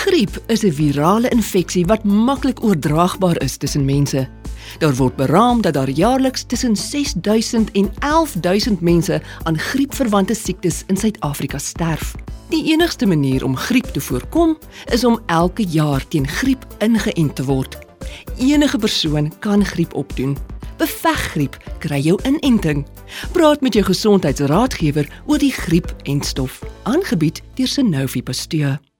Griep is 'n virale infeksie wat maklik oordraagbaar is tussen mense. Daar word beraam dat daar jaarliks tussen 6.000 en 11.000 mense aan griepverwante siektes in Suid-Afrika sterf. Die enigste manier om griep te voorkom, is om elke jaar teen griep ingeënt te word. Enige persoon kan griep opdoen. Beveg griep, kry jou inenting. Praat met jou gesondheidsraadgewer oor die griep-entstof, aangebied deur Sanofi Pasteur.